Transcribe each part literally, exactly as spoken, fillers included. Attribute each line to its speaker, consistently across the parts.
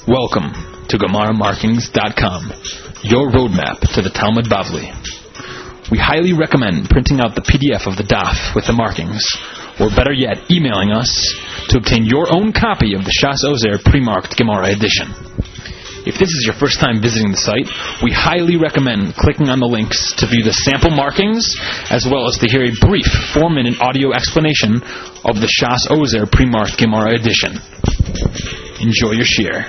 Speaker 1: Welcome to Gemara Markings dot com, your roadmap to the Talmud Bavli. We highly recommend printing out the P D F of the daf with the markings, or better yet, emailing us to obtain your own copy of the Shas Ozer pre-marked Gemara edition. If this is your first time visiting the site, we highly recommend clicking on the links to view the sample markings, as well as to hear a brief four-minute audio explanation of the Shas Ozer pre-marked Gemara edition. Enjoy your shir.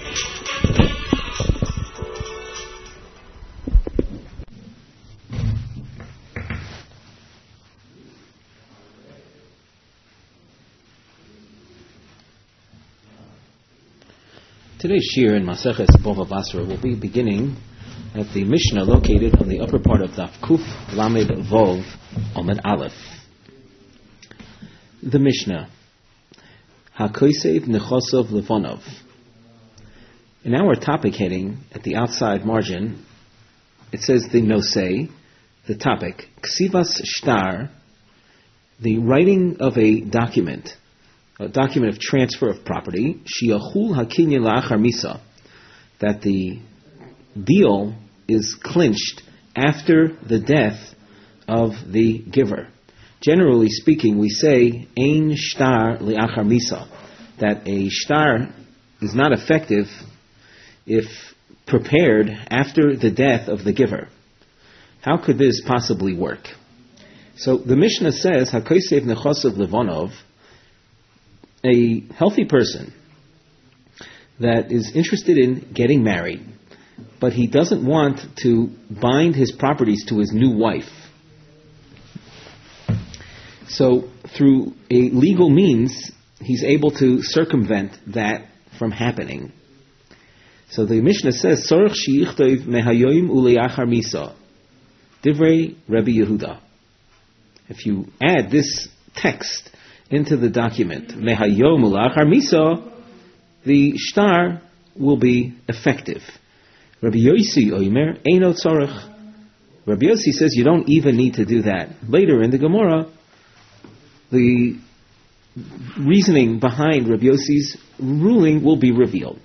Speaker 2: Today's shir in Maseches Bava Basra will be beginning at the Mishnah located on the upper part of Daf Kuf Lamed Vov Omed Aleph. The Mishnah, HaKosev Nechosov Levonov. In our topic heading at the outside margin, it says the nosei, the topic, Ksivas Shtar, the writing of a document, a document of transfer of property, Shiachul Hakinyan La'achar Misa, that the deal is clinched after the death of the giver. Generally speaking, we say Ein Shtar Le'achar Misa, that a shtar is not effective if prepared after the death of the giver. How could this possibly work? So the Mishnah says, HaKosev Nechosov Levonov, a healthy person that is interested in getting married, but he doesn't want to bind his properties to his new wife. So through a legal means, he's able to circumvent that from happening. So the Mishnah says, Sorach shi'ichtov mehayoim uleachar misa, divrei Rabbi Yehuda. If you add this text into the document, Mehayom Ulachar Misa, the shtar will be effective. Rabbi Yossi Oimer Eino Tzorach. Rabbi Yossi says you don't even need to do that. Later in the Gemara, the reasoning behind Rabbi Yossi's ruling will be revealed.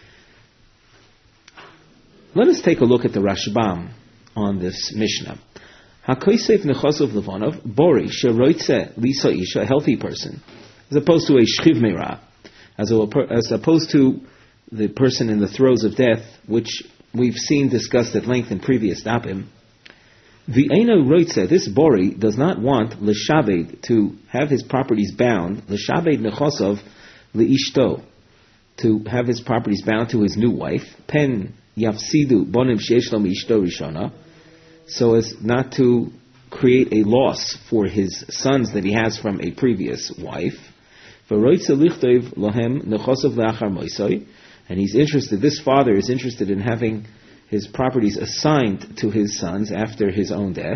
Speaker 2: Let us take a look at the Rashbam on this Mishnah. HaKosev Nechosov Levonov, Bori, Sheroitze Lisa Isha, a healthy person, as opposed to a Shchiv Meira, as, as opposed to the person in the throes of death, which we've seen discussed at length in previous dapim. V'eino Roitze, this Bori does not want L'shabed to have his properties bound, L'shabed Nechosov L'ishto, to have his properties bound to his new wife, Pen Yafsidu Bonim Sheishlo Mishto Rishona, so as not to create a loss for his sons that he has from a previous wife. And he's interested, this father is interested in having his properties assigned to his sons after his own death.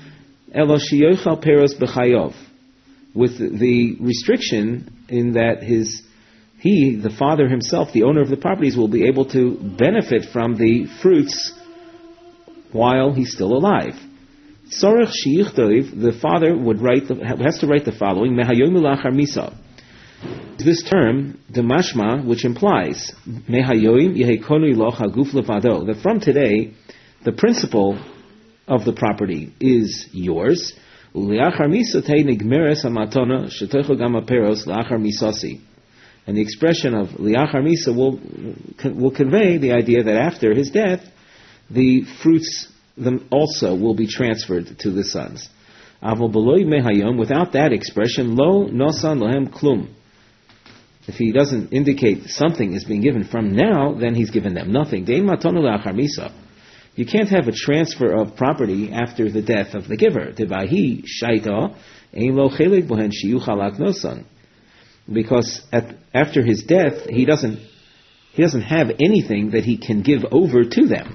Speaker 2: With the restriction in that his he, the father himself, the owner of the properties, will be able to benefit from the fruits while he's still alive. Sorech shi'ichtov, the father would write, the, has to write the following: Mehayom Ulachar Misa. This term, the mashma, which implies Mehayom Yehekonu Loch Haguf Levado, that from today, the principle of the property is yours. Uleachar Misa Tei Nigmeres Hamatona Shetocho Gam Aperos Leachar Misasi. And the expression of Leachar Misa will will convey the idea that after his death, the fruits them also will be transferred to the sons. Aval beloy mehayom, without that expression, lo nosan lahem klum. If he doesn't indicate something is being given from now, then he's given them nothing. Dein matonu leachar misa. You can't have a transfer of property after the death of the giver. Devahi shaita ein lo chelik bohen shiyuchalak nosan. Because at, after his death, he doesn't he doesn't have anything that he can give over to them.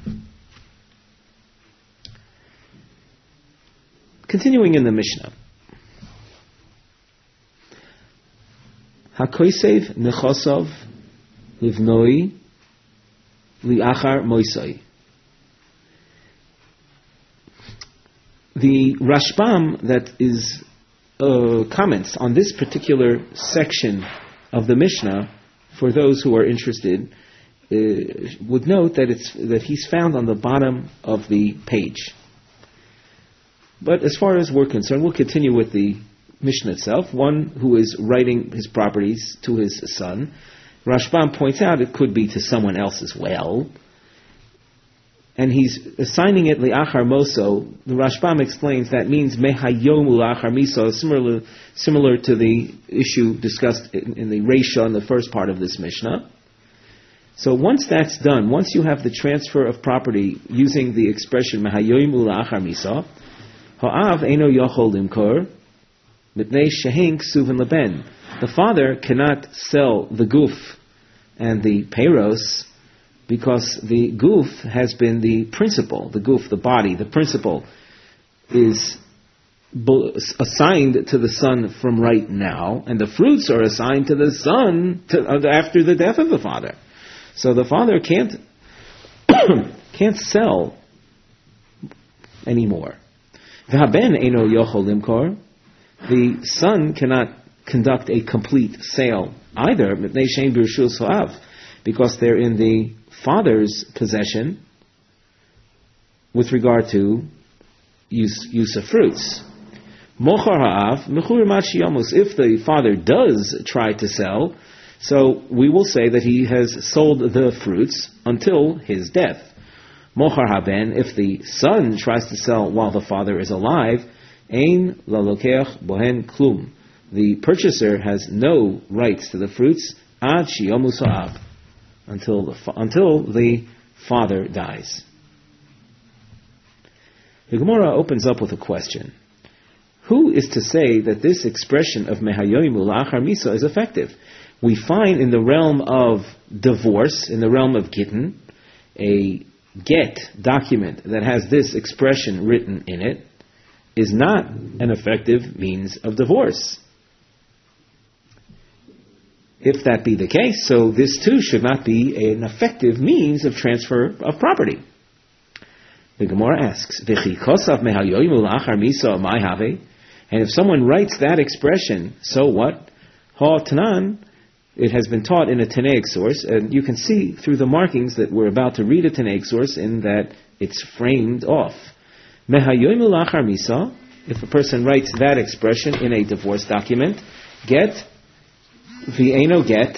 Speaker 2: Continuing in the Mishnah, HaKosev Nechosov Livnoi Liachar Moisai. The Rashbam that is uh, comments on this particular section of the Mishnah for those who are interested, uh, would note that it's that he's found on the bottom of the page. But as far as we're concerned, we'll continue with the Mishnah itself. One who is writing his properties to his son. Rashbam points out it could be to someone else as well. And he's assigning it li'achar moso. The Rashbam explains that means mehayom u'achar miso, similar, similar to the issue discussed in, in the Reisha in the first part of this Mishnah. So once that's done, once you have the transfer of property using the expression mehayom u'achar miso, ha'av eino yochol limkor, mipnei shehin ksuvin leben. The father cannot sell the guf and the peiros, because the guf has been the principal, the guf, the body, the principal, is assigned to the son from right now, and the fruits are assigned to the son to, uh, after the death of the father. So the father can't can't sell anymore. V'haben eino yochol limkor. The son cannot conduct a complete sale either, mipnei shein b'rshus ha'av, because they're in the father's possession with regard to use, use of fruits. Mochar ha'av, mechur machiyamus. If the father does try to sell, so we will say that he has sold the fruits until his death. Mochar haben, if the son tries to sell while the father is alive, ein lalokeach bohen klum. The purchaser has no rights to the fruits ad shiyamus ha'av, until the fa- until the father dies. The Gemara opens up with a question. Who is to say that this expression of mehayom u'achar miso is effective? We find in the realm of divorce, in the realm of gittin, a get document that has this expression written in it is not an effective means of divorce. If that be the case, so this too should not be an effective means of transfer of property. The Gemara asks, and if someone writes that expression, so what? Ha tanan, it has been taught in a Tanaic source, and you can see through the markings that we're about to read a Tanaic source in that it's framed off. If a person writes that expression in a divorce document, get v'eino get,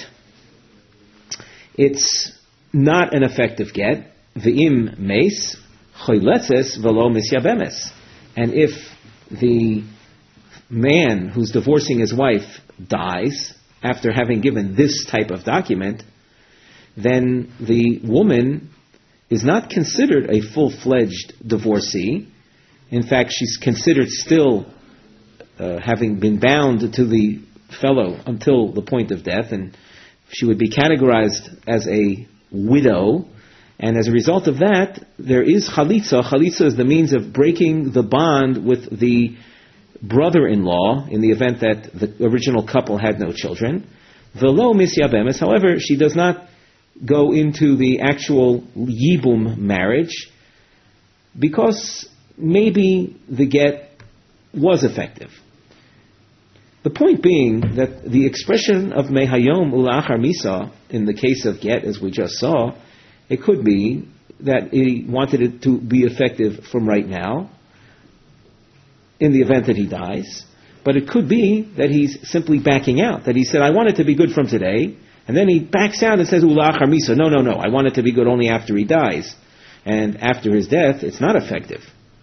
Speaker 2: it's not an effective get. V'im meis choyletzes v'lo misyabemes. And if the man who's divorcing his wife dies after having given this type of document, then the woman is not considered a full-fledged divorcee. In fact, she's considered still uh, having been bound to the fellow until the point of death, and she would be categorized as a widow, and as a result of that, there is chalitza. Chalitza is the means of breaking the bond with the brother-in-law in the event that the original couple had no children. Velo misyabemes, however, she does not go into the actual yibum marriage because maybe the get was effective. The point being that the expression of mehayom u'achar misa in the case of get, as we just saw, it could be that he wanted it to be effective from right now, in the event that he dies, but it could be that he's simply backing out, that he said, I want it to be good from today, and then he backs out and says, u'achar misa, no, no, no, I want it to be good only after he dies, and after his death, it's not effective.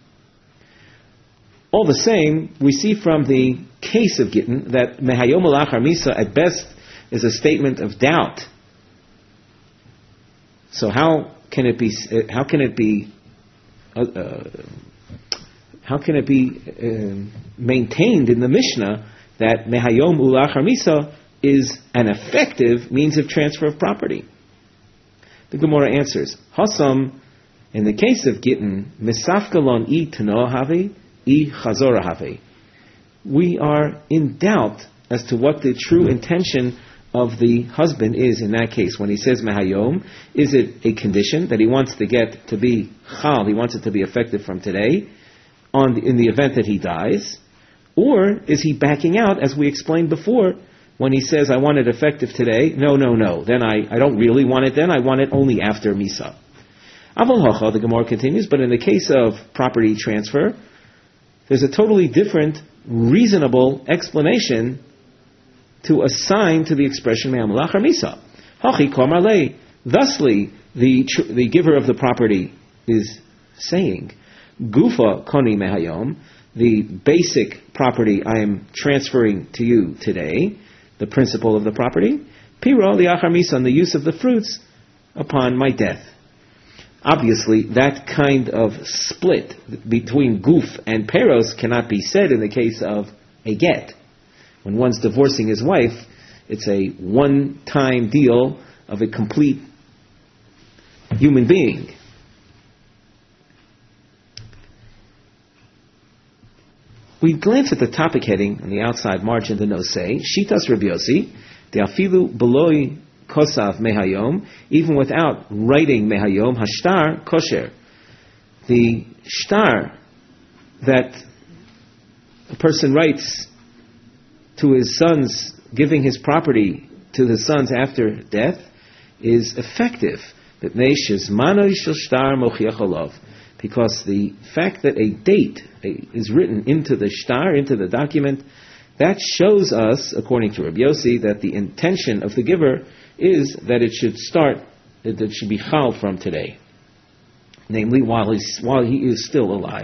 Speaker 2: All the same, we see from the case of Gittin that mehayom u'achar misa at best is a statement of doubt. So how can it be? How can it be? Uh, uh, how can it be uh, maintained in the Mishnah that mehayom u'achar misa is an effective means of transfer of property? The Gemara answers: Hasam, in the case of Gittin, misafkalon I tano have. We are in doubt as to what the true intention of the husband is in that case. When he says mehayom, is it a condition that he wants the get to be chal, he wants it to be effective from today, on the, in the event that he dies? Or is he backing out, as we explained before, when he says, I want it effective today, no, no, no, then I, I don't really want it then, I want it only after Misa. Aval Hocha, the Gemara continues, but in the case of property transfer, there's a totally different, reasonable explanation to assign to the expression Me'am Lachar Misa. Hachi Komar Lei. Thusly, the, tr- the giver of the property is saying, Gufa Koni Mehayom, the basic property I am transferring to you today, the principle of the property, Piro Liachar Misa, on the use of the fruits upon my death. Obviously, that kind of split between Guf and Peros cannot be said in the case of a get. When one's divorcing his wife, it's a one-time deal of a complete human being. We glance at the topic heading on the outside margin, the notes say, Shitas Rabbi Yossi, the afilu beloi kosav mehayom, even without writing mehayom, hashtar kosher. The shtar that a person writes to his sons, giving his property to his sons after death, is effective. Because the fact that a date is written into the shtar, into the document, that shows us, according to Rabbi Yossi, that the intention of the giver is that it should start, that it should be chal from today, namely while he's, while he is still alive.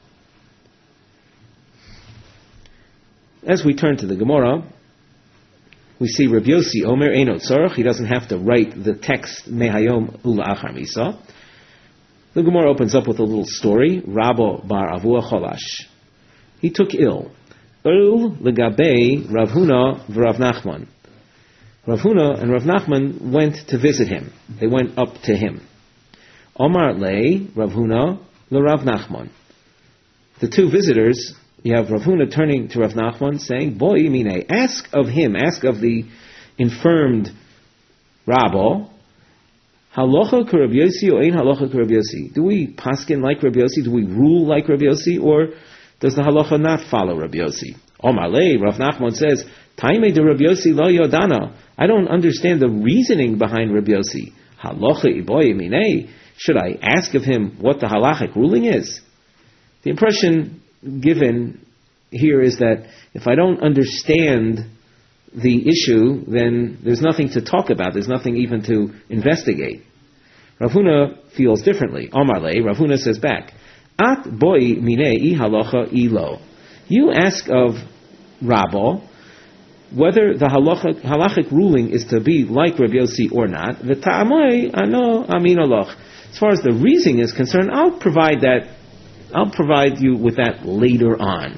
Speaker 2: As we turn to the Gemara, we see Rabbi Yossi Omer Eino Tzorach. He doesn't have to write the text Mehayom Ula'achar Misa. The Gemara opens up with a little story. Rabbo bar Avua Cholash. He took ill. Ul legabei Rav Huna v'Rav Nachman. Rav Huna and Rav Nachman went to visit him. They went up to him. Omar lei Rav Huna l'Rav Nachman. The two visitors, you have Rav Huna turning to Rav Nachman saying, Boy, mine, ask of him, ask of the infirmed Rabbo, halacha ka Rabbi Yossi or ein halacha ka Rabbi Yossi? Do we paskin like Rabbi Yossi? Do we rule like Rabbi Yossi? Or does the halacha not follow Rabbi Yossi? Omar lei, Rav Nachman says, Taime de Rabbi Yossi lo yodana. I don't understand the reasoning behind Rabbi Yossi. Halacha iboy mine. Should I ask of him what the halachic ruling is? The impression given here is that if I don't understand the issue, then there's nothing to talk about. There's nothing even to investigate. Rav Huna feels differently. Omar lei, Rav Huna says back, At boi minei halacha ilo. You ask of Rabbo whether the halachic, halachic ruling is to be like Rabbi Yossi or not. V'ta'amoi ano amin aloch. As far as the reasoning is concerned, I'll provide that. I'll provide you with that later on.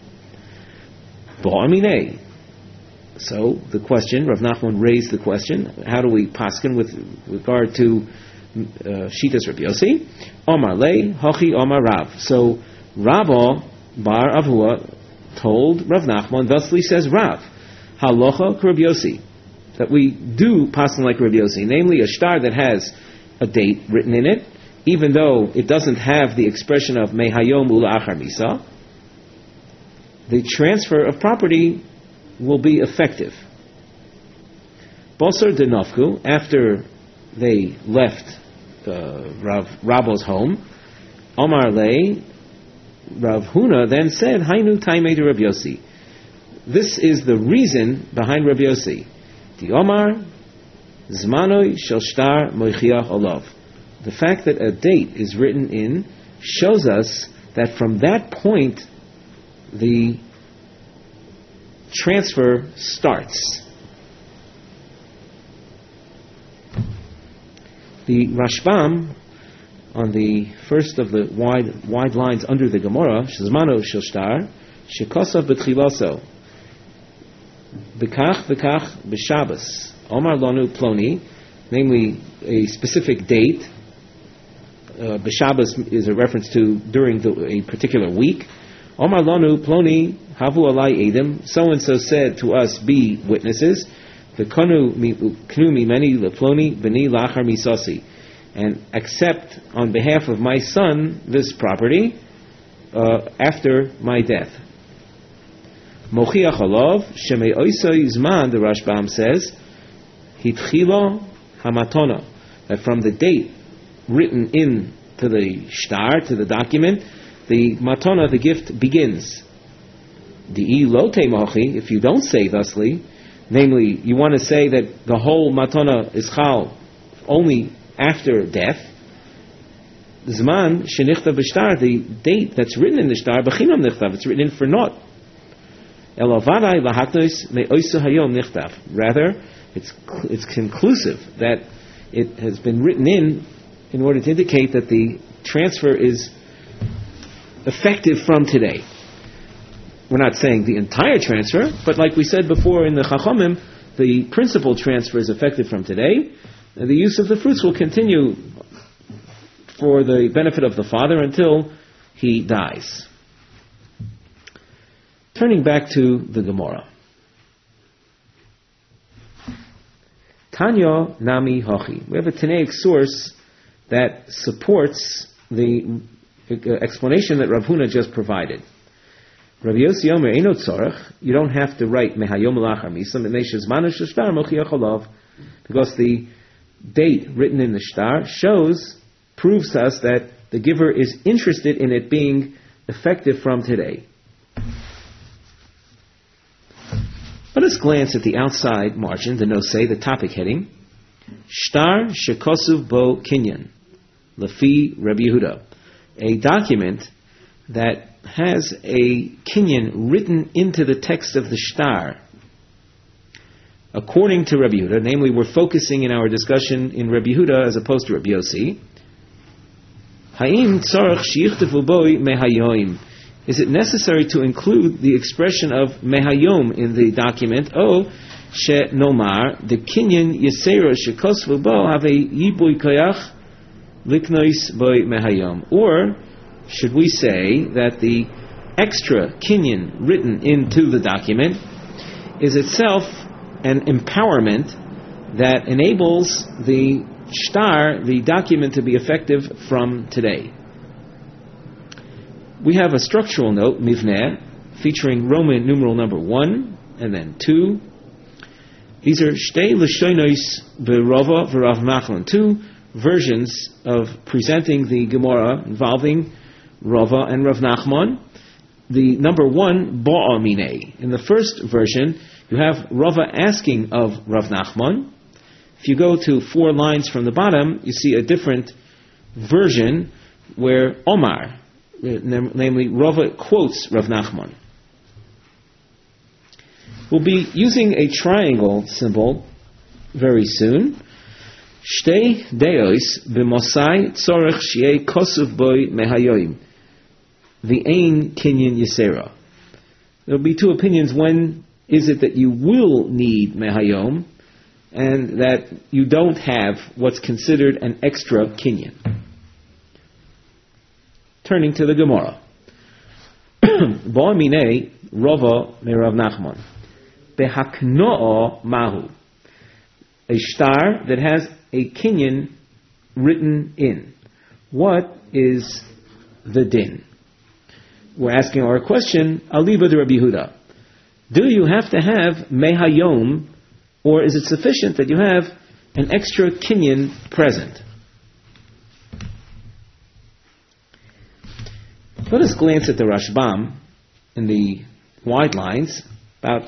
Speaker 2: Bo'aminei. So the question, Rav Nachman raised the question: how do we paskin with regard to uh, Shitas Rabbi Yossi? Omar lei, hachi Omar Rav. So Rabbo bar Avua told Rav Nachman, thusly says Rav, halacha Rabbi Yossi, that we do paskin like Rabbi Yossi, namely a shtar that has a date written in it, even though it doesn't have the expression of mehayom ula'achar misa, the transfer of property will be effective. Bosar de Nofku, after they left uh, Rav Rabbo's home, Omar lei, Rav Huna then said, Hainu taimei de Rabbi Yossi. This is the reason behind Rabbi Yossi. The Omar, Zmanoi shel shtar moichiach olav. The fact that a date is written in shows us that from that point the transfer starts. The Rashbam, on the first of the wide wide lines under the Gemara, Shezmano shel shtar, shekosav betchilaso, bekach bekach b'Shabbos, Omar lanu ploni, namely a specific date. Uh, B'Shabbos is a reference to during the, a particular week. Omar lanu ploni havu alai edim. So and so said to us, be witnesses. The kanu knu mimeni leploni b'ni lachar misasi, and accept on behalf of my son this property uh, after my death. Mochiach alav shemei oisai zman, the Rashbam says, hitchila hamatona, that from the date written in to the shtar, to the document, the matona, the gift, begins. Di'i lo mochi, if you don't say thusly, namely, you want to say that the whole matona is chal only after death, zman shenichtav b'shtar, the date that's written in the shtar, b'chinam nichtav, it's written in for naught. Elavadai lahatnos me'oisa hayom nichtav. Rather, it's it's conclusive that it has been written in in order to indicate that the transfer is effective from today. We're not saying the entire transfer, but like we said before in the Chachamim, the principal transfer is effective from today, and the use of the fruits will continue for the benefit of the father until he dies. Turning back to the Gemara. Tanya Nami Hachi. We have a Tanaic source that supports the explanation that Rav Huna just provided. Rabbi Yossi Omer Eino Tzorach, you don't have to write Mehayom Lachar Misa, because the date written in the shtar shows, proves to us that the giver is interested in it being effective from today. Let us glance at the outside margin, the nosei, the topic heading. Shtar shekosuv bo kinyan, lefi Rabbi Yehuda. A document that has a kinyan written into the text of the shtar. According to Rabbi Yehuda, namely we're focusing in our discussion in Rabbi Yehuda as opposed to Rabbi Yossi. Ha'im tzarech sheyichtavu boi mehayoim. Is it necessary to include the expression of mehayom in the document? Oh, she nomar the kinyan yisera shekosvu bo have a yiboy koyach liknois boy mehayom. Or should we say that the extra kinyan written into the document is itself an empowerment that enables the shtar, the document, to be effective from today? We have a structural note, mivneh, featuring Roman numeral number one and then two. These are shtei l'shonos berova v'Rav Nachman, two versions of presenting the Gemara involving Rava and Rav Nachman. The number one, ba'a minei. In the first version, you have Rava asking of Rav Nachman. If you go to four lines from the bottom, you see a different version where Omar, namely Rava, quotes Rav Nachman. We'll be using a triangle symbol very soon. Shtei deos b'mosai tzorech shiei kosuv boi mehayoim. The Ein Kinyan Yisera. There will be two opinions. When is it that you will need Mehayom, and that you don't have what's considered an extra Kinyan? Turning to the Gemara. Ba'amine Rava Merav Nachman. Behakno'a Mahu. A shtar that has a Kinyan written in. What is the din? We're asking our question, Aliba de Rabbi Yehuda. Do you have to have Mehayom, or is it sufficient that you have an extra kinyan present? Let us glance at the Rashbam in the wide lines, about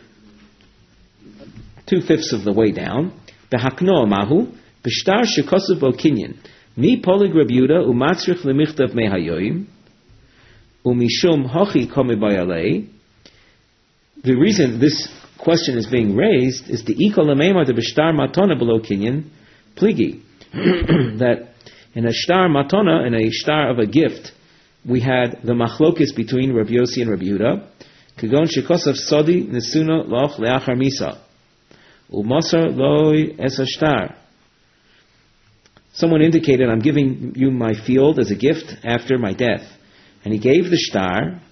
Speaker 2: two-fifths of the way down. Behakno mahu, b'shtar shekosuv bo kinyan. Mi polig Rabbi Yehuda umatzrich lemichtav Mehayom. Umishum hachi kame bayalei. The reason this question is being raised is the ikol lamema de b'shtar matona below kinyan pligi. That in a shtar matona, in a shtar of a gift, we had the machlokis between Rabbi Yossi and Rabbi Yehuda. Kagon shekosav sodi nesuna loch leachar misa umasar loy es a shtar. Someone indicated, I'm giving you my field as a gift after my death. And he gave the shtar,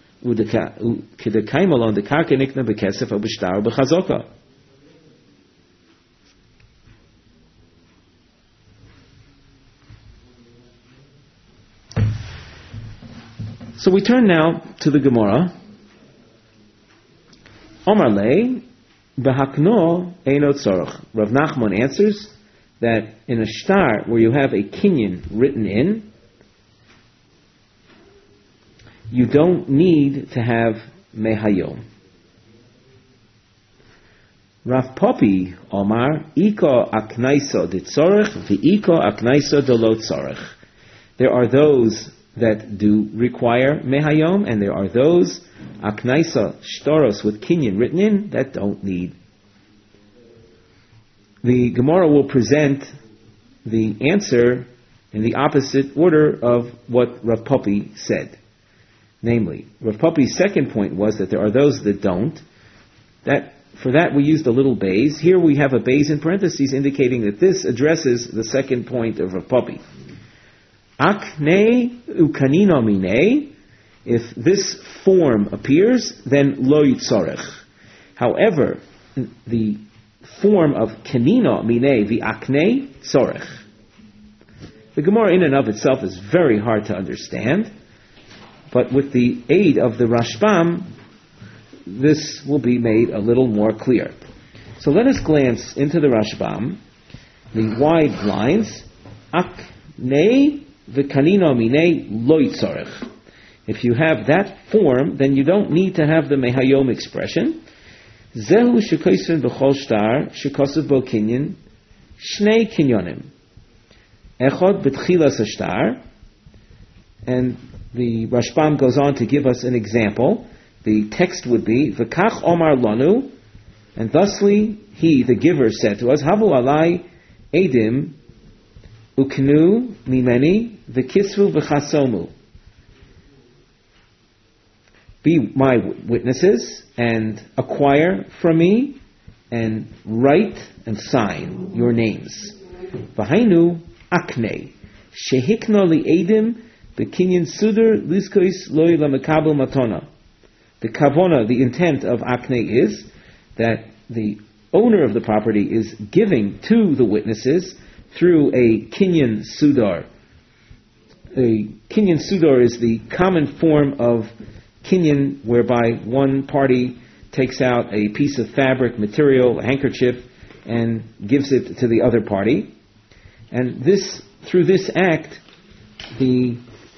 Speaker 2: so we turn now to the Gemara. Omar le, behakno eino tzorach. Rav Nachman answers that in a shtar where you have a kinyan written in, you don't need to have mehayom. Rav Popi Omar, iko aknaiso de tzorach, v'iko aknaiso de lo tzorach. There are those that do require mehayom, and there are those aknaisa shtoros with kinyan written in that don't need. The Gemara will present the answer in the opposite order of what Rav Popi said. Namely, Rav Popi's second point was that there are those that don't. That for that we used a little bays. Here we have a bays in parentheses indicating that this addresses the second point of Rav Popi. Akne ukanino mine. If this form appears, then lo yitzorech. However, the form of kanino mine the akne tzorech. The Gemara in and of itself is very hard to understand, but with the aid of the Rashbam, this will be made a little more clear. So let us glance into the Rashbam, the wide lines. Akne v'kanino mine lo yitzorech. If you have that form, then you don't need to have the mehayom expression. Zehu shekoisen b'chol shtar shekosev bo kinyan shnei kinyonim. Echad b'tchilas hashtar. And the Rashbam goes on to give us an example. The text would be, V'kach omar lanu, and thusly he, the giver, said to us, Havu alai edim uknu mimeni v'kisvu v'chasomu. Be my witnesses and acquire from me and write and sign your names. V'hainu akne shehikno li'edim b'kinyan suder liskois loy lamekabel matona. The kavona, the intent of akne is that the owner of the property is giving to the witnesses through a kinyan sudar. A kinyan sudar is the common form of kinyan whereby one party takes out a piece of fabric, material, a handkerchief, and gives it to the other party. And this, through this act, the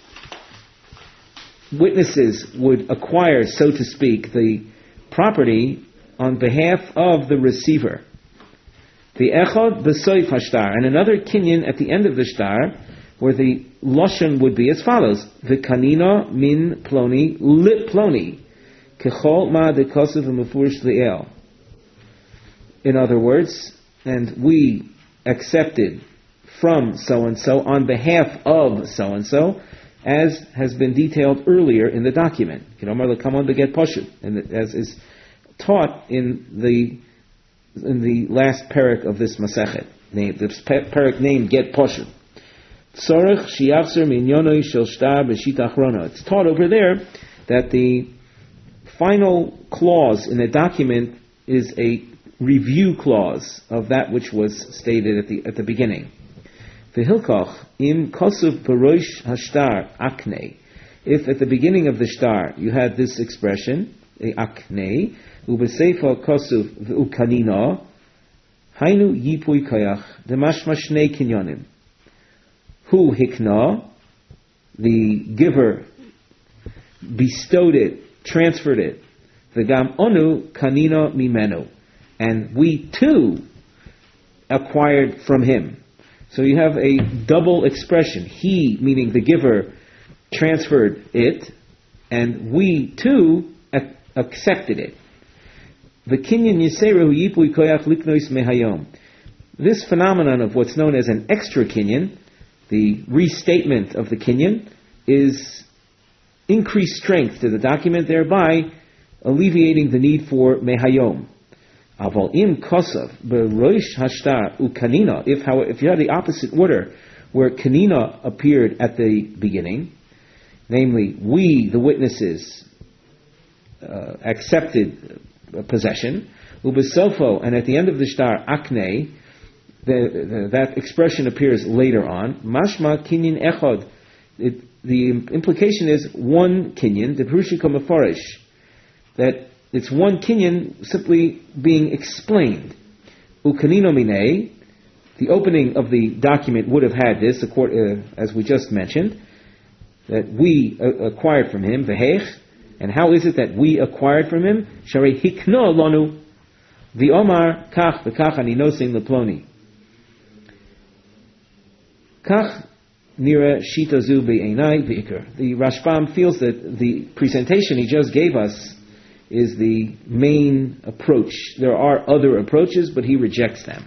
Speaker 2: witnesses would acquire, so to speak, the property on behalf of the receiver. The echad b'soif hashtar, and another kinyan at the end of the shtar, where the lashon would be as follows: V'kanina min ploni lit ploni kechol ma dekosev v'mefurish li'el. In other words, and we accepted from so and so on behalf of so and so, as has been detailed earlier in the document. And as is taught in the in the last parak of this Masechet, named the parak named Get Poshut. Tzorech shiachzer minyonoi shel shtar b'shita achrona. It's taught over there that the final clause in the document is a review clause of that which was stated at the at the beginning. V'hilkoch im kosuv berosh hashtar akne. If at the beginning of the shtar you had this expression, a akne, u'b'seifa kosuv v'ukanina, hainu yipui koyach demashma shnei kinyonim. Hu hikna, the giver bestowed it, transferred it. V'gam onu kanina mimenu, and we too acquired from him. So you have a double expression. He, meaning the giver, transferred it, and we too ac- accepted it. The kinyan yiseru yipui koyach liknois mehayom. This phenomenon of what's known as an extra kinyan, the restatement of the kinyan, is increased strength to the document, thereby alleviating the need for mehayom. Aval im kosav berosh hashtar ukanina. If how if you had the opposite order, where kanina appeared at the beginning, namely we, the witnesses, uh, accepted uh, possession, ubesofo, and at the end of the shtar akne, the, the, that expression appears later on. Mashma kinyan echad. It, the implication is one kinyan, the perushiko mefarish, that it's one kinyan simply being explained. Ukanino mine, the opening of the document would have had this, uh, as we just mentioned, that we uh, acquired from him, v'hech, and how is it that we acquired from him? Sharei hikno lonu, v'omar kach v'kach ani nosin leploni. Kach nira shita zu be'enai v'ikr. The Rashbam feels that the presentation he just gave us is the main approach. There are other approaches, but he rejects them.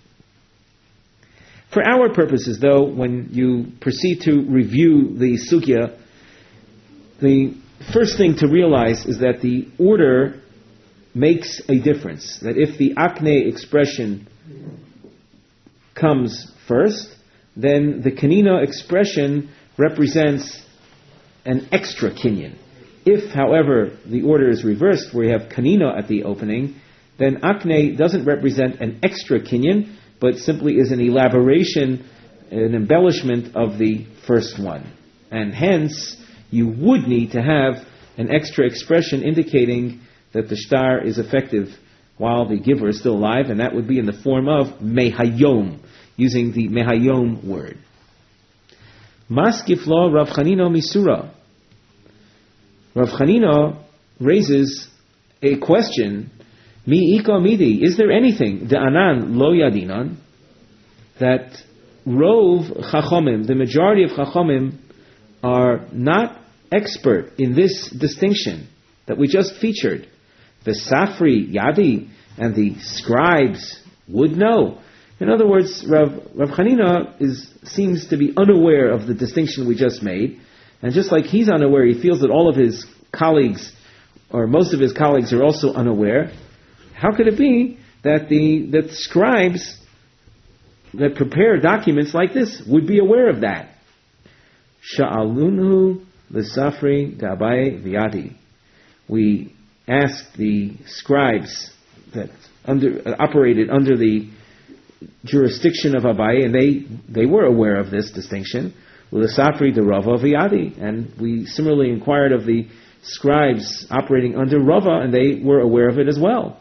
Speaker 2: For our purposes, though, when you proceed to review the sugya, the first thing to realize is that the order makes a difference. That if the akne expression comes first, then the kanina expression represents an extra kinyan. If, however, the order is reversed, where you have kanina at the opening, then akne doesn't represent an extra kinyan, but simply is an elaboration, an embellishment of the first one. And hence, you would need to have an extra expression indicating that the shtar is effective while the giver is still alive, and that would be in the form of mehayom, using the mehayom word. Maskif lo Rav Chanina Misura. Rav Chanina raises a question, Mi ika midi, is there anything, de anan lo yadinan, that rov chachomim, the majority of chachomim, are not expert in this distinction that we just featured. The safri yadi and the scribes would know. In other words, Rav, Rav Chanina is, seems to be unaware of the distinction we just made, and just like he's unaware, he feels that all of his colleagues, or most of his colleagues, are also unaware. How could it be that the that scribes that prepare documents like this would be aware of that? Sha'alunhu l'safri d'Abaye v'yadi. We asked the scribes that under, uh, operated under the jurisdiction of Abaye, and they, they were aware of this distinction. L'safri d'Rava v'yadi. And we similarly inquired of the scribes operating under Rava, and they were aware of it as well.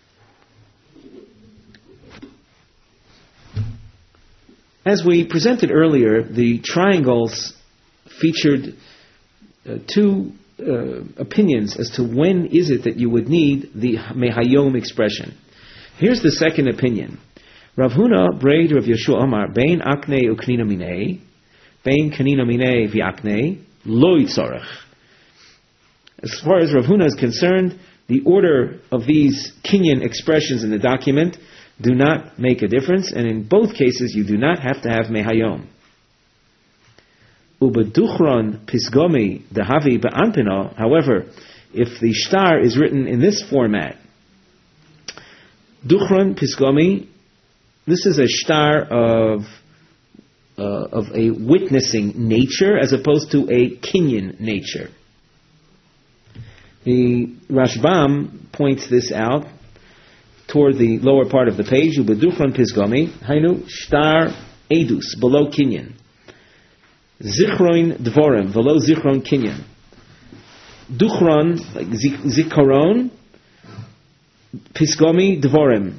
Speaker 2: As we presented earlier, the triangles featured uh, two uh, opinions as to when is it that you would need the mehayom expression. Here's the second opinion. Rav Huna braid Rav Yeshua Amar bein akne uknina minei bein kanina minei v'akne lo yitzorach. As far as Rav Huna is concerned, the order of these kinyan expressions in the document do not make a difference, and in both cases you do not have to have mehayom. Ubeduchron pisgomi dehavi be'anpino. However, if the shtar is written in this format, duchron pisgomi, this is a shtar of uh, of a witnessing nature as opposed to a kinyan nature. The Rashbam points this out toward the lower part of the page. Ubeduchron pisgomi, hainu shtar edus, below kinyan. Zichron dvorim, below zichron kinyan. Duchron, like zikaron, pisgomi dvorim.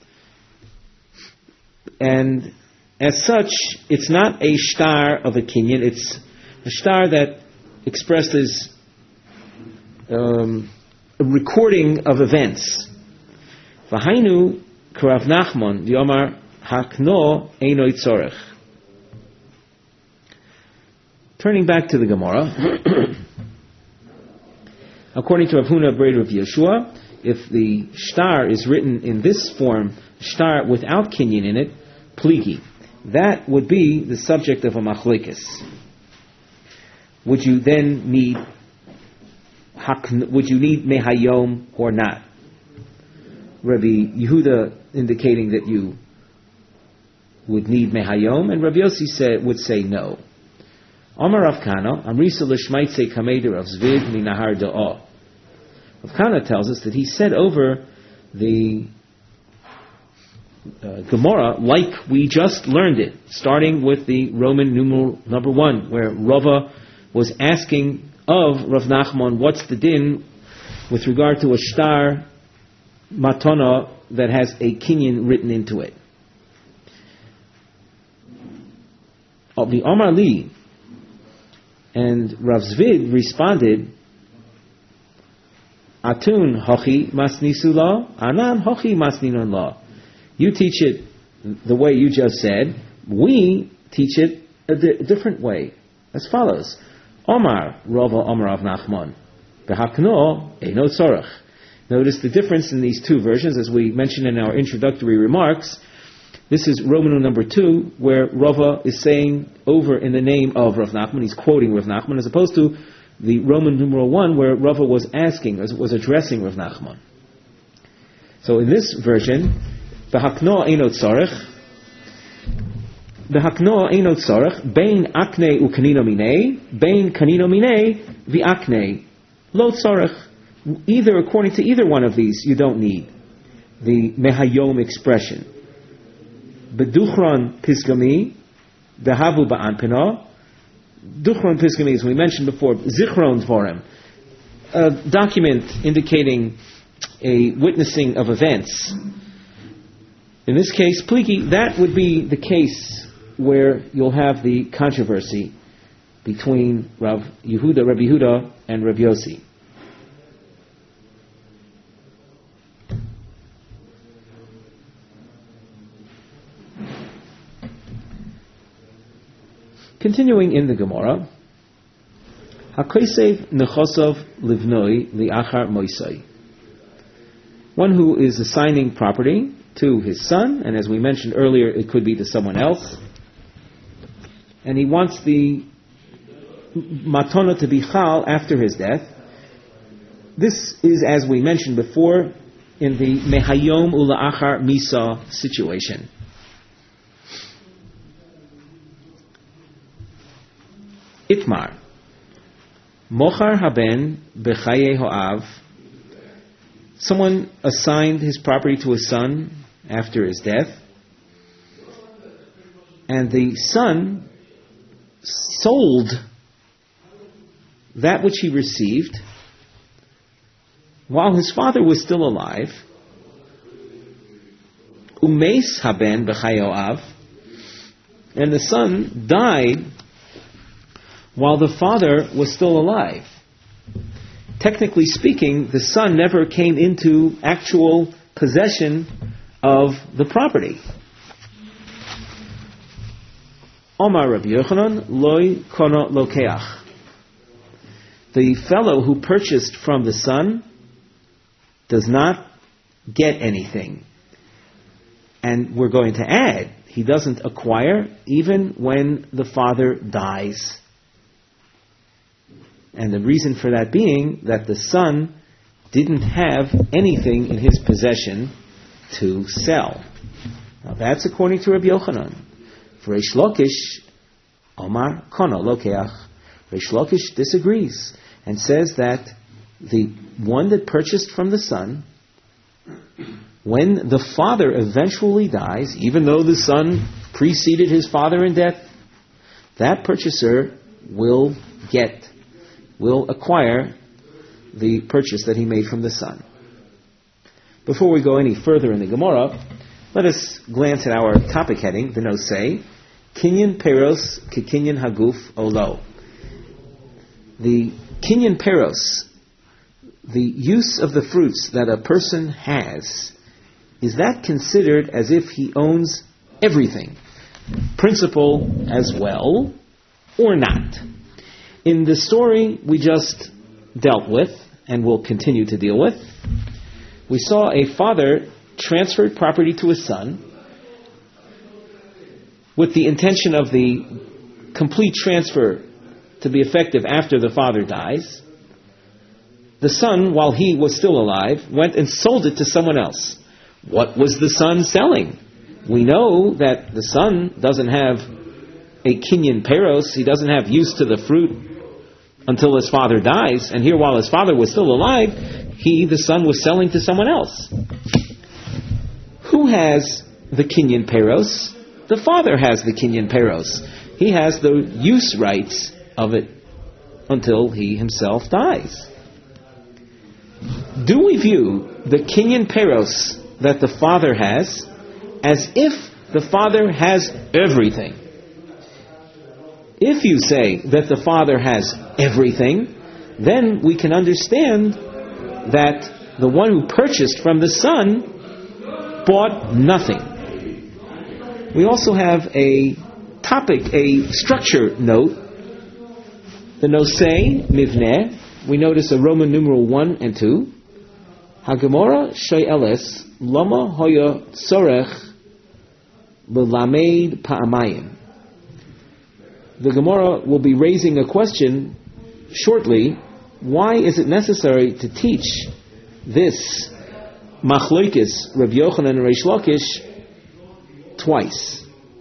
Speaker 2: And as such, it's not a shtar of a kinyan, it's a shtar that expresses um, a recording of events. V'hainu k'Rav Nachman v'yomar hakno eino tzorech. Turning back to the Gemara, according to Rav Huna braid Rav Yeshua, if the shtar is written in this form, shtar without kinyan in it, pligi, that would be the subject of a machlekes. Would you then need would you need mehayom or not? Rabbi Yehuda indicating that you would need mehayom, and Rabbi Yossi said, would say no. Amar Rav Kana, Amrisa l'shmaitze kameder of Zvid minahar da'ah. Rav Kana tells us that he said over the uh, Gemara like we just learned it, starting with the Roman numeral number one, where Rava was asking of Rav Nachman, what's the din with regard to a shtar matana that has a kinyan written into it. The Omar Li and Rav Zvid responded, Atun hochi masnisula, anan hochi masninon la. You teach it the way you just said. We teach it a di- different way, as follows: Omar Rava Omar of Nachman, behakno eino tzorach. Notice the difference in these two versions, as we mentioned in our introductory remarks. This is Romanu number two, where Rava is saying over in the name of Rav Nachman, he's quoting Rav Nachman, as opposed to the Roman numeral one, where Rava was asking, was addressing Rav Nachman. So in this version, B'hakno eino tzorech, B'hakno eino tzorech, bein akne u kanino minei, bein kanino minei v'akne, lo tzorech. Either, according to either one of these, you don't need the mehayom expression. B'duchron pisgami, b'havu ba'anpino. Duchron pisgami, as we mentioned before, zichron dvorim, a document indicating a witnessing of events. In this case, pliki, that would be the case where you'll have the controversy between Rav Yehuda, Rabbi Yehuda, and Rav Yossi. Continuing in the Gemara, Hakosev nechosov livnoi liachar moisai. One who is assigning property to his son, and as we mentioned earlier, it could be to someone else, and he wants the matona to be chal after his death. This is, as we mentioned before, in the mehayom ula'achar misa situation. Itmar, mochar haben bechaye ho'av. Someone assigned his property to his son after his death, and the son sold that which he received while his father was still alive. Umeis haben bechaye ho'av, and the son died while the father was still alive. Technically speaking, the son never came into actual possession of the property. Omar Rabbi Yochanan, loy kono lokeach. The fellow who purchased from the son does not get anything. And we're going to add, he doesn't acquire even when the father dies. And the reason for that being that the son didn't have anything in his possession to sell. Now that's according to Rabbi Yochanan. For Reish Lakish, Omar kono lokeach. Reish Lakish disagrees and says that the one that purchased from the son, when the father eventually dies, even though the son preceded his father in death, that purchaser will get will acquire the purchase that he made from the son. Before we go any further in the Gemara, let us glance at our topic heading, the nosei, Kinyan Peros Kikinyan Haguf Olo. The Kinyan Peros, the use of the fruits that a person has, is that considered as if he owns everything, principal as well, or not? In the story we just dealt with, and will continue to deal with, we saw a father transferred property to his son with the intention of the complete transfer to be effective after the father dies. The son, while he was still alive, went and sold it to someone else. What was the son selling? We know that the son doesn't have a kinyan peros, he doesn't have use to the fruit until his father dies, and here while his father was still alive, he, the son, was selling to someone else. Who has the kinyan peros? The father has the kinyan peros. He has the use rights of it until he himself dies. Do we view the kinyan peros that the father has as if the father has everything? If you say that the father has everything, then we can understand that the one who purchased from the son bought nothing. We also have a topic, a structure note. The nosei mivneh. We notice a Roman numeral one and two. Hagemora she'eles lama hoya tzorech b'lamed pa'amayim. The Gemara will be raising a question shortly. Why is it necessary to teach this Machlokes Rav Yochanan and Reish Lakish twice?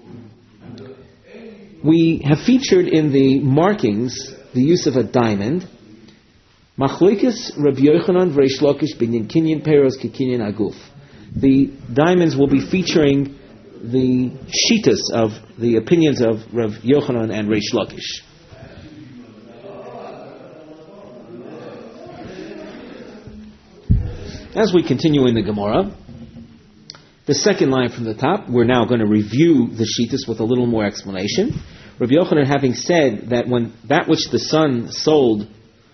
Speaker 2: We have featured in the markings the use of a diamond. Machlokes Rav Yochanan and Reish Lakish binyan kinyan peros kikinyan aguf. The diamonds will be featuring the shitas of the opinions of Rav Yochanan and Reish Lakish. As we continue in the Gemara, the second line from the top, we're now going to review the shitas with a little more explanation. Rav Yochanan, having said that when that which the son sold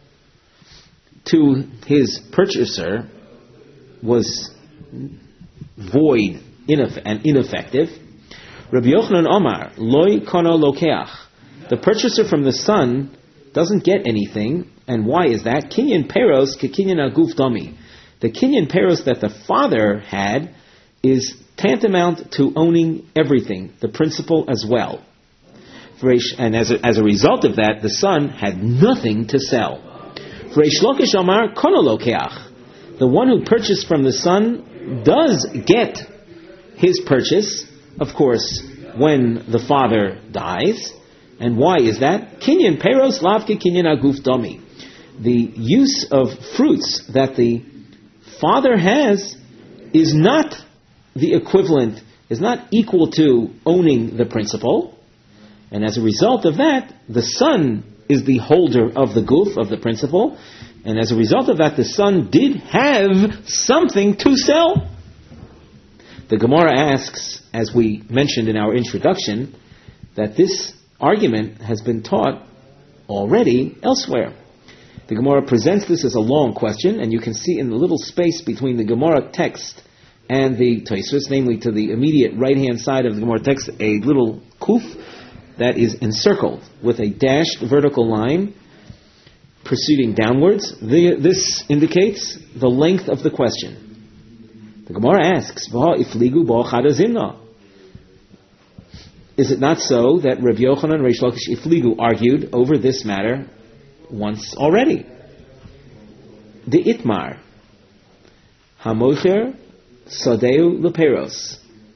Speaker 2: to his purchaser was void and ineffective, Rav Yochanan Omar, Loi kono lokeach, the purchaser from the son doesn't get anything, and why is that? Kinyan peros ke kinyan aguf domi. The kinyan peros that the father had is tantamount to owning everything, the principal as well. And as a, as a result of that, the son had nothing to sell. Reish Lakish Omar kono lokeach, the one who purchased from the son does get his purchase, of course, when the father dies. And why is that? Kinyan peros lavke kinyan aguf domi. The use of fruits that the father has is not the equivalent, is not equal to owning the principal. And as a result of that, the son is the holder of the guf, of the principal. And as a result of that, the son did have something to sell. The Gemara asks, as we mentioned in our introduction, that this argument has been taught already elsewhere. The Gemara presents this as a long question, and you can see in the little space between the Gemara text and the Tosfos, namely to the immediate right-hand side of the Gemara text, a little kuf that is encircled with a dashed vertical line proceeding downwards. The, this indicates the length of the question. The Gemara asks, is it not so that Rav Yochanan and Reish Lakish Ifligu argued over this matter once already? The Itmar Hamocher Sadeu Leperos.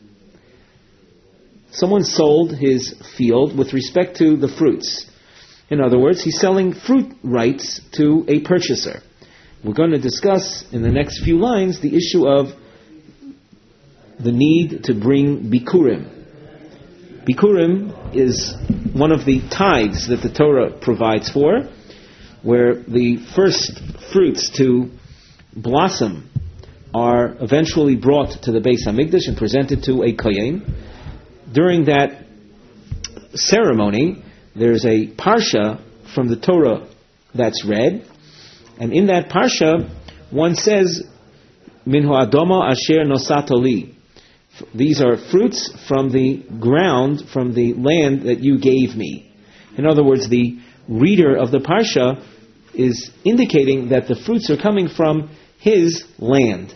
Speaker 2: Someone sold his field with respect to the fruits. In other words, he's selling fruit rights to a purchaser. We're going to discuss in the next few lines the issue of the need to bring bikurim. Bikurim is one of the tithes that the Torah provides for, where the first fruits to blossom are eventually brought to the Beis Hamikdash and presented to a kohen. During that ceremony, there's a parsha from the Torah that's read, and in that parsha, one says, "Min ha'adama asher nosato li." These are fruits from the ground, from the land that you gave me. In other words, the reader of the parsha is indicating that the fruits are coming from his land.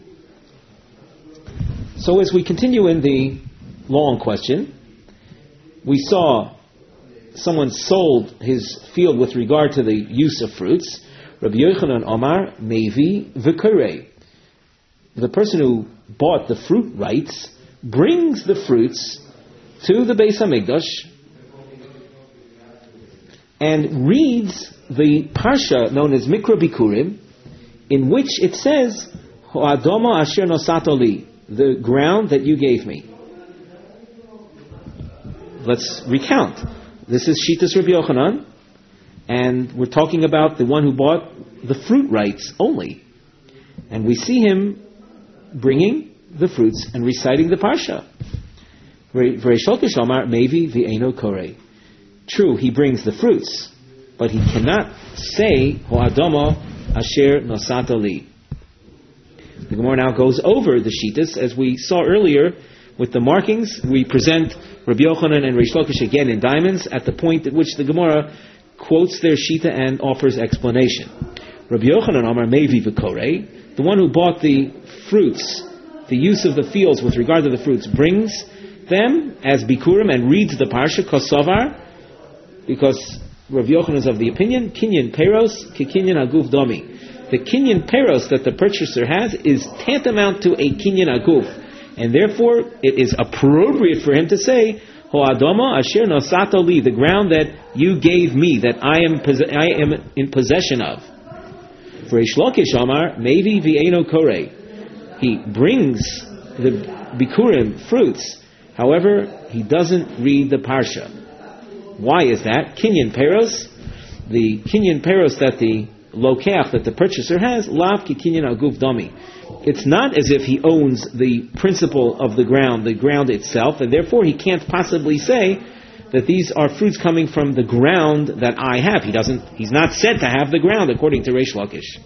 Speaker 2: So as we continue in the long question, we saw someone sold his field with regard to the use of fruits. Rabbi Yochanan Omar Mevi V'Kurei. The person who bought the fruit rights brings the fruits to the Beis Hamikdash and reads the parsha known as Mikra Bikurim, in which it says, "Ho'adoma asher nosato li," the ground that you gave me. Let's recount. This is Shitas Rabbi Yochanan, and we're talking about the one who bought the fruit rights only. And we see him bringing the fruits and reciting the parsha. V'reish Lakish Omar Mevi v'eino korei. True, he brings the fruits, but he cannot say Ho'adama asher nosata li. The Gemara now goes over the shittas, as we saw earlier with the markings. We present Rabbi Yochanan and Reish Lakish again in diamonds at the point at which the Gemara quotes their shita and offers explanation. Rabbi Yochanan Amar Mevi v'korei, the one who bought the fruits, the use of the fields with regard to the fruits, brings them as bikurim and reads the parsha kosovar, because Rabbi Yochanan is of the opinion kinyan peros kikinyan aguf domi. The kinyan peros that the purchaser has is tantamount to a kinyan aguf, and therefore it is appropriate for him to say Ho'adama asher nosato li, the ground that you gave me, that I am pos- I am in possession of. For Reish Lakish Amar Mevi v'eino korei, he brings the bikurim fruits, however he doesn't read the parsha. Why is that? Kinyan peros, the kinyan peros that the lokeach, that the purchaser has, lav ki kinyan aguf domi. It's not as if he owns the principle of the ground, the ground itself, and therefore he can't possibly say that these are fruits coming from the ground that I have. He doesn't. He's not said to have the ground, according to Reish Lakish.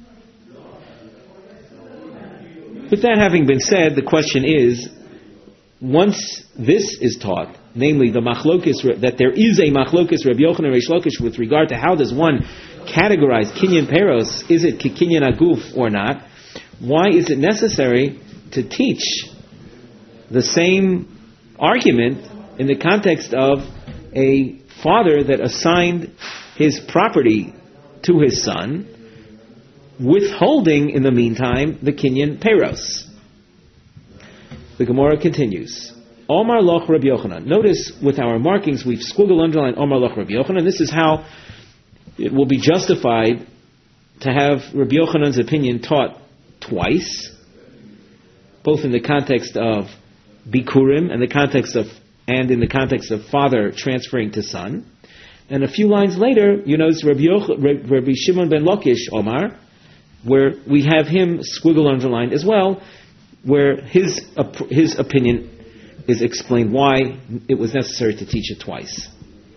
Speaker 2: With that having been said, the question is, once this is taught, namely the machlokis, that there is a machlokis Rabbi Yochanan and Reish Lakish with regard to how does one categorize kinyan peros, is it kinyan aguf or not, why is it necessary to teach the same argument in the context of a father that assigned his property to his son, withholding in the meantime the kinyan peros? The Gemara continues. Omar loch Rabbi Yochanan. Notice with our markings we've squiggled underlined Omar loch Rabbi Yochanan. This is how it will be justified to have Rabbi Yochanan's opinion taught twice, both in the context of bikurim and the context of and in the context of father transferring to son. And a few lines later, you notice Rabbi, Yoch, Rabbi Shimon ben Lakish Omar, where we have him squiggle underlined as well, where his his opinion is explained why it was necessary to teach it twice.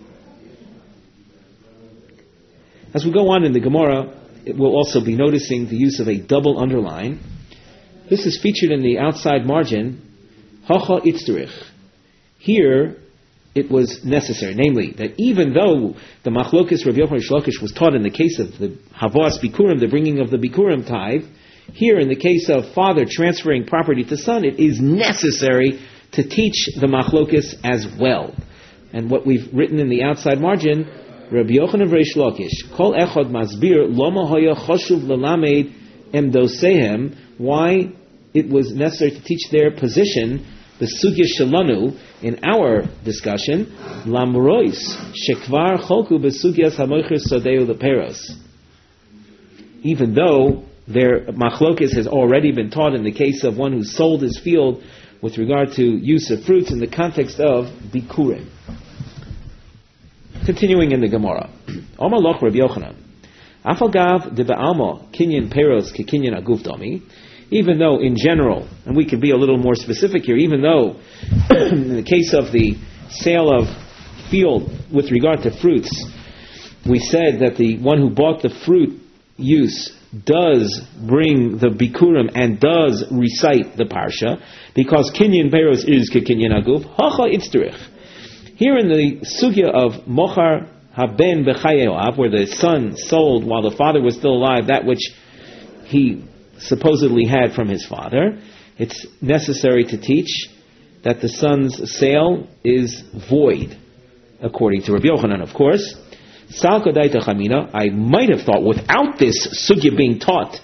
Speaker 2: As we go on in the Gemara, it will also be noticing the use of a double underline. This is featured in the outside margin, Hacha Itzterich. Here, it was necessary, namely, that even though the Machlokis Rabbi Yochanan Reish Lakish was taught in the case of the Havas Bikurim, the bringing of the Bikurim tithe, here in the case of father transferring property to son, it is necessary to teach the Machlokis as well. And what we've written in the outside margin, Rabbi Yochanan Reish Lakish, Kol Echad Masbir Loma Hoya Choshuv Lelamed Emdosehem, why it was necessary to teach their position, the Sugya Shalanu, in our discussion, Lamrois Shekvar Cholku Besugyas Hamoicher Sodeu Leperos. Even though their Machlokis has already been taught in the case of one who sold his field with regard to use of fruits in the context of Bikurim. Continuing in the Gemara, Omar loch Rabbi Yochanan, Afagav de be'alma kinyan peros ke kinyan aguf domi. Even though in general, and we could be a little more specific here, even though in the case of the sale of field with regard to fruits, we said that the one who bought the fruit use does bring the bikurim and does recite the parsha, because kinyan peros is ke kinyan aguf, hacha itzterich. Here in the sugya of Mochar Haben B'chayeoav, where the son sold while the father was still alive that which he supposedly had from his father, it's necessary to teach that the son's sale is void, according to Rabbi Yochanan, of course. Sal Kodaita Chamina, I might have thought without this sugya being taught,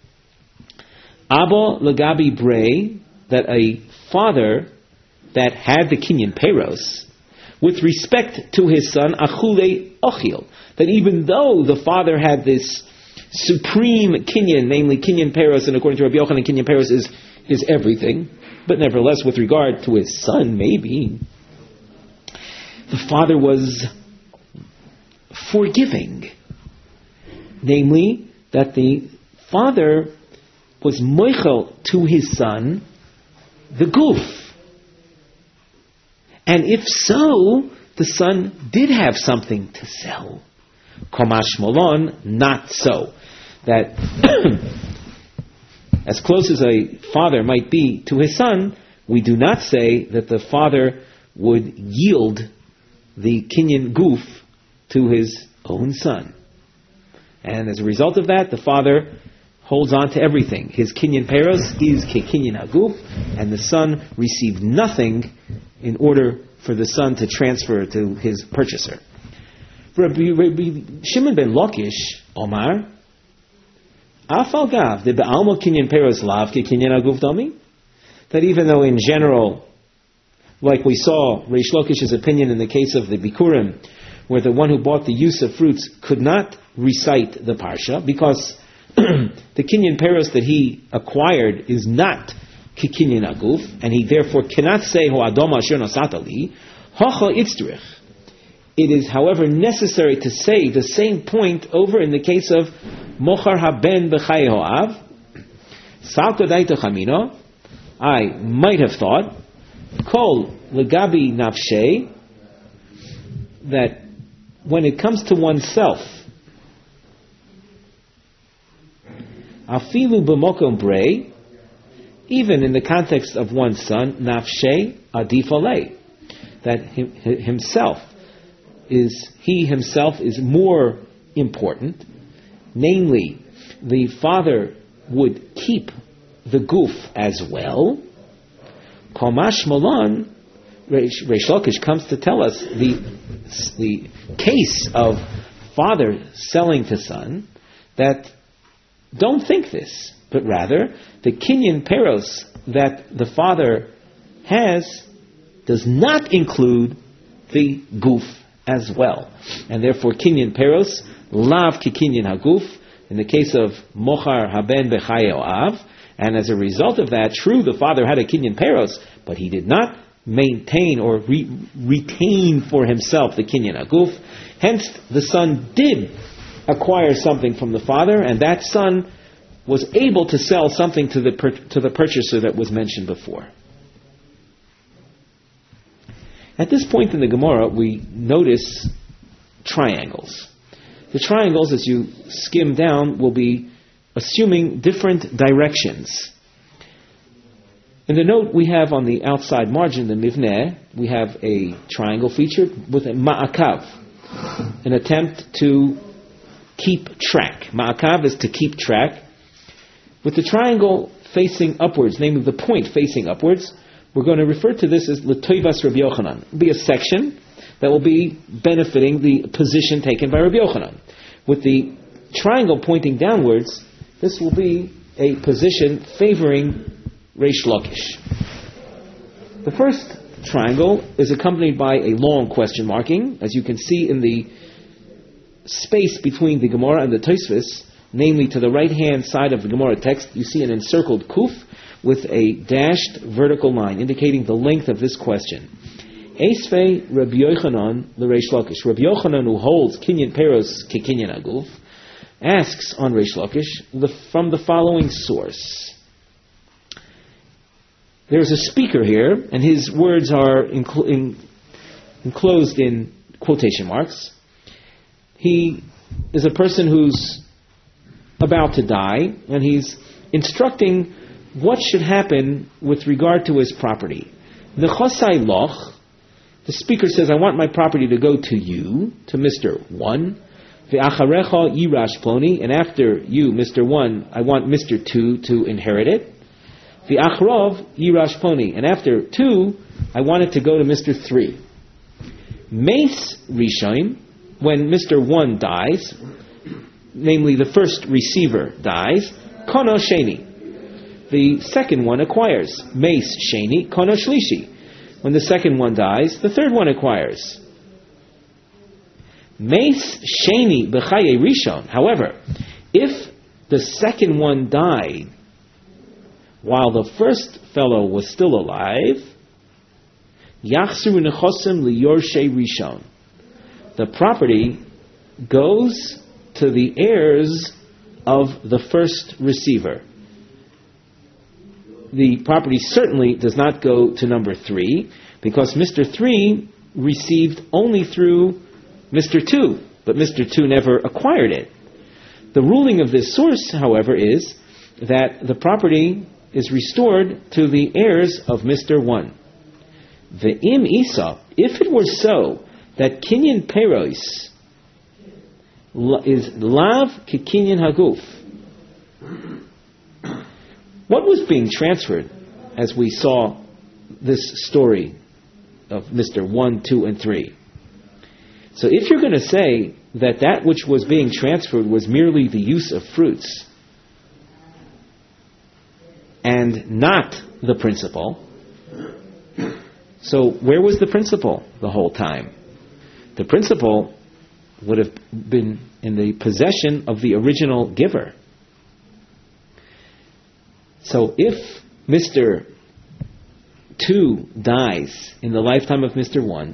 Speaker 2: Abba Lagabi Brei, that a father that had the kinyan peros, with respect to his son, Achule Ochil, that even though the father had this supreme kinyan, namely kinyan peros, and according to Rabbi Yochanan, kinyan peros is, is everything, but nevertheless, with regard to his son, maybe, the father was forgiving. Namely, that the father was moichel to his son the goof. And if so, the son did have something to sell. Komash molon, not so. That as close as a father might be to his son, we do not say that the father would yield the kinyan goof to his own son. And as a result of that, the father holds on to everything. His kinyan peros is kinyan aguf, and the son received nothing in order for the son to transfer to his purchaser. Rabbi, Rabbi Shimon ben Lakish, Omar, Afal gav the be'alma kinyan peros lav ke kinyan aguf dami. That even though in general, like we saw Reish Lakish's opinion in the case of the Bikurim, where the one who bought the use of fruits could not recite the parsha because the kinyan peros that he acquired is not kikinyan aguf, and he therefore cannot say ho adoma asher nosatali hacha itzrich. It is, however, necessary to say the same point over in the case of mochar haben b'chay ho'av salko daita chamino. I might have thought kol legabi nafshe, that when it comes to oneself, afilu b'mokom brei, even in the context of one's son, nafshe adif alei, that him, himself is he himself is more important. Namely, the father would keep the goof as well. Komash Malon, Reish Lakish comes to tell us the the case of father selling to son, that don't think this, but rather the kinyan peros that the father has does not include the goof as well, and therefore kinyan peros lav ki kinyan haguf in the case of mochar haben b'chaye oav. And as a result of that, true, the father had a kinyan peros, but he did not maintain or re- retain for himself the kinyan aguf. Hence, the son did acquire something from the father, and that son was able to sell something to the pur- to the purchaser that was mentioned before. At this point in the Gemara, we notice triangles. The triangles, as you skim down, will be assuming different directions. In the note we have on the outside margin, the mivneh, we have a triangle featured with a ma'akav, an attempt to keep track. Ma'akav is to keep track. With the triangle facing upwards, namely the point facing upwards, we're going to refer to this as l'toivas Rabbi Yochanan. It'll be a section that will be benefiting the position taken by Rabbi Yochanan. With the triangle pointing downwards, this will be a position favoring Reish Lakish. The first triangle is accompanied by a long question marking, as you can see in the space between the Gemara and the Tosfos, namely to the right-hand side of the Gemara text, you see an encircled kuf with a dashed vertical line indicating the length of this question. Eisvei Rabbi Yochanan l'Reish Lakish. Rabbi Yochanan, who holds kinyan peros ke kinyan aguf, asks on Reish Lakish the, from the following source. There's a speaker here, and his words are enclo- in, enclosed in quotation marks. He is a person who's about to die, and he's instructing what should happen with regard to his property. Nechosai loch, the speaker says, I want my property to go to you, to Mister One. Ve'acharecha yirash ploni, and after you, Mister One, I want Mister Two to inherit it. Ve'achrov yirash ploni, and after Two, I want it to go to Mister Three. Meis rishon, when Mister One dies, namely the first receiver dies, kono sheni, the second one acquires. Meis sheni, kono shlishi, when the second one dies, the third one acquires. Meis sheni b'chaye rishon. However, if the second one died while the first fellow was still alive, yachsru nechosim liyorshe rishon, the property goes to the heirs of the first receiver. the property certainly does not go to number three, because Mister three received only through Mister two, but Mister two never acquired it. The ruling of this source, however, is that the property is restored to the heirs of Mister one. The im isa, if it were so that kinyan peros is lav kikinyan haguf, what was being transferred as we saw this story of Mister one, two, and three? So if you're going to say that that which was being transferred was merely the use of fruits and not the principal, so where was the principal the whole time? The principal would have been in the possession of the original giver. So if Mister two dies in the lifetime of Mister one,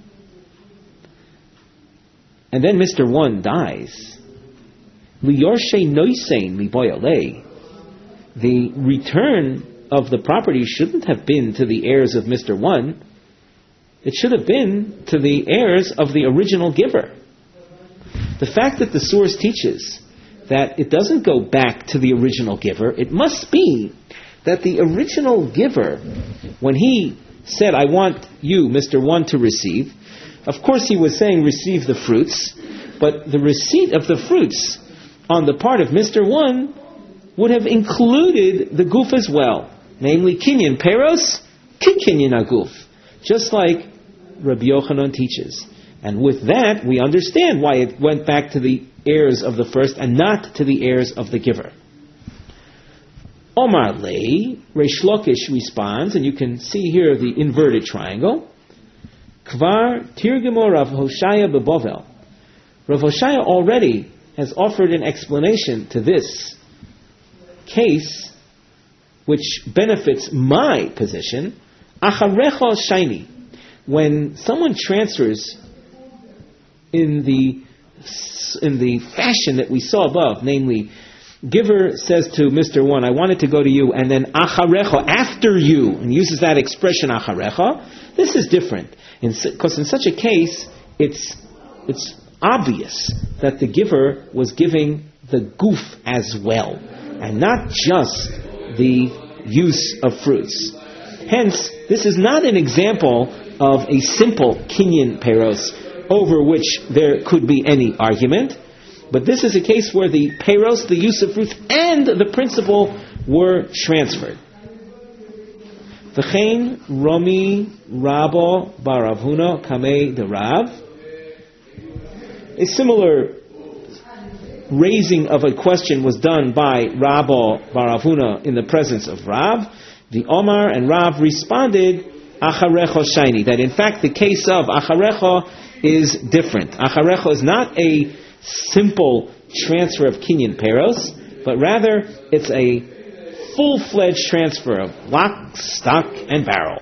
Speaker 2: and then Mister one dies, liyorshe noisein liboyalei, the return of the property shouldn't have been to the heirs of Mister one. It should have been to the heirs of the original giver. The fact that the source teaches that it doesn't go back to the original giver, it must be that the original giver, when he said, I want you, Mister one, to receive, of course he was saying receive the fruits, but the receipt of the fruits on the part of Mister one would have included the goof as well, namely kinyan peros, kinyan aguf, just like Rabbi Yochanan teaches. And with that, we understand why it went back to the heirs of the first and not to the heirs of the giver. Omar Lei, Reish Lakish responds, and you can see here the inverted triangle. Kvar Tirgimo Rav Hoshaya Bebovel. Rav Hoshaya already has offered an explanation to this case, which benefits my position. Acharecha Shaini. When someone transfers in the in the fashion that we saw above, namely, giver says to Mister one, I want it to go to you, and then acharecha, after you, and uses that expression acharecha, this is different. Because in, in such a case, it's it's obvious that the giver was giving the goof as well, and not just the use of fruits. Hence, this is not an example of a simple kinyan peros over which there could be any argument, but this is a case where the peros, the use of fruits, and the principle were transferred. V'chein Romi Rabo Baravhuna Kamei de Rav. A similar raising of a question was done by Rabo Baravhuna in the presence of Rav. The Omar and Rav responded, Acharecha Shaini, that in fact the case of Acharecha is different. Acharecha is not a simple transfer of kinyan peros, but rather it's a full-fledged transfer of lock, stock, and barrel.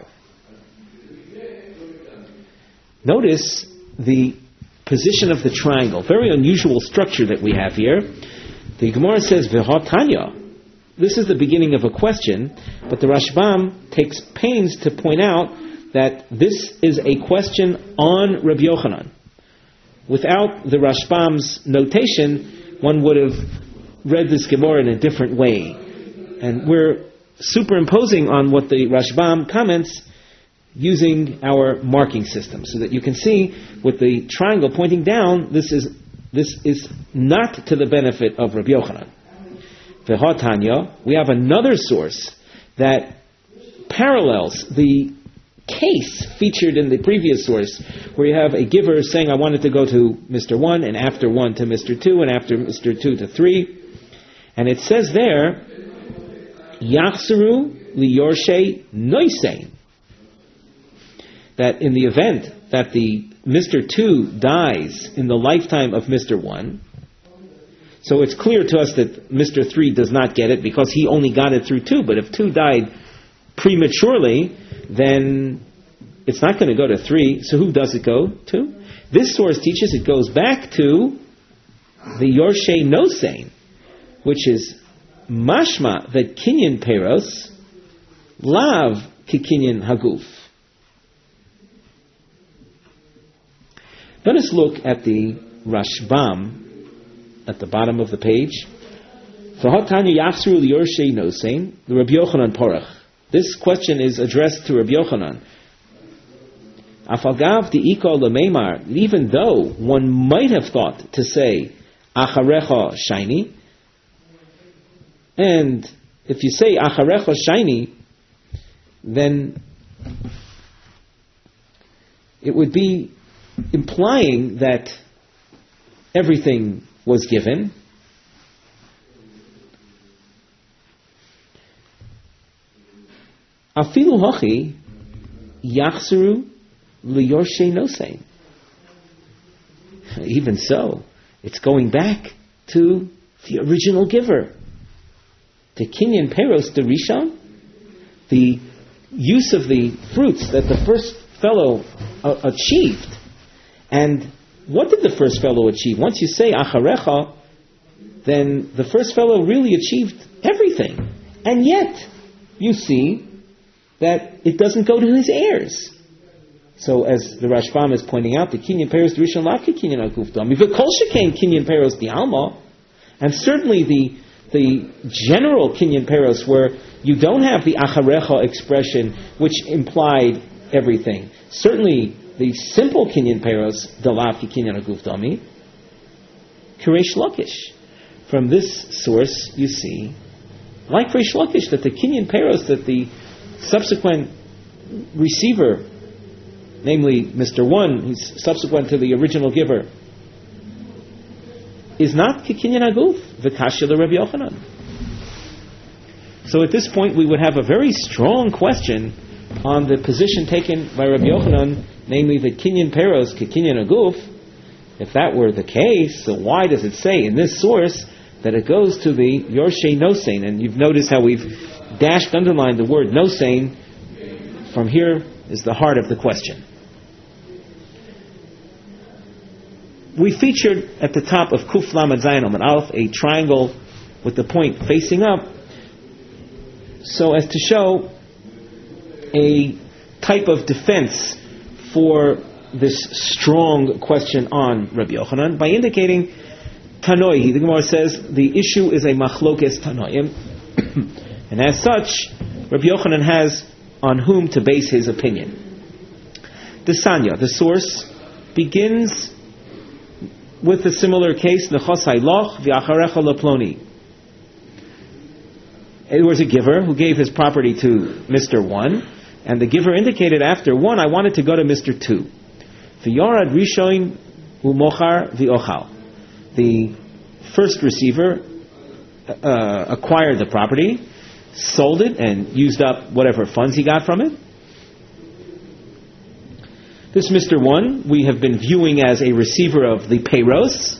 Speaker 2: Notice the position of the triangle. Very unusual structure that we have here. The Gemara says, V'ha Tanya. This is the beginning of a question, but the Rashbam takes pains to point out that this is a question on Rabbi Yochanan. Without the Rashbam's notation, one would have read this Gemara in a different way. And we're superimposing on what the Rashbam comments using our marking system, so that you can see with the triangle pointing down, this is this is not to the benefit of Rabbi Yochanan. V'ha, we have another source that parallels the case featured in the previous source, where you have a giver saying, I want it to go to Mister one, and after one to Mister two, and after Mister two to three. And it says there, Yachsaru liyorshe noisein, that in the event that the Mister two dies in the lifetime of Mister one, so it's clear to us that Mister three does not get it because he only got it through two. But if two died prematurely, then it's not going to go to three. So who does it go to? This source teaches it goes back to the Yorshe Nosein, which is mashma that kinyan peros Lav kikinyan haguf. Let us look at the Rashbam at the bottom of the page. The Rabbi Yochanan Porach. This question is addressed to Rabbi Yochanan. Afagav di'iko lemeimar, even though one might have thought to say acharecha shiny, and if you say acharecha shiny, then it would be implying that everything was given. Afilu hachi yachzeru liyorshe nosein. Even so, it's going back to the original giver. The kinyan peros de rishon, the use of the fruits that the first fellow uh, achieved. And what did the first fellow achieve? Once you say acharecha, then the first fellow really achieved everything. And yet, you see that it doesn't go to his heirs. So, as the Rashbam is pointing out, the kinyan peros de rishon lav kinyan aguf dami v'kol shekain kinyan peros di alma, and certainly the the general kinyan peros where you don't have the acharecha expression which implied everything. Certainly, the simple kinyan peros dalav kinyan aguf dami, Reish Lakish. From this source, you see, like Reish Lakish, that the kinyan peros that the subsequent receiver, namely Mister One, he's subsequent to the original giver, is not kikinyan aguf v'kashya Rabbi Yochanan. So at this point, we would have a very strong question on the position taken by Rabbi Yochanan, namely that kinyan peros kikinyan aguf. If that were the case, so why does it say in this source that it goes to the yorshe nosein? And you've noticed how we've dashed, underlined the word nosein. From here is the heart of the question. We featured at the top of Kuf Lamed Zayin Amud Aleph a triangle with the point facing up, so as to show a type of defense for this strong question on Rabbi Yochanan by indicating Tanoi. The Gemara says the issue is a machlokes Tanoim, and as such, Rabbi Yochanan has on whom to base his opinion. The Sanya, the source, begins with a similar case, Nechosai Loch v'acharecha leploni. It was a giver who gave his property to Mister One, and the giver indicated after one, I wanted to go to Mister Two. V'yorad rishoin u'mochar v'ochal. The first receiver uh, acquired the property, sold it, and used up whatever funds he got from it. This Mister One we have been viewing as a receiver of the peiros.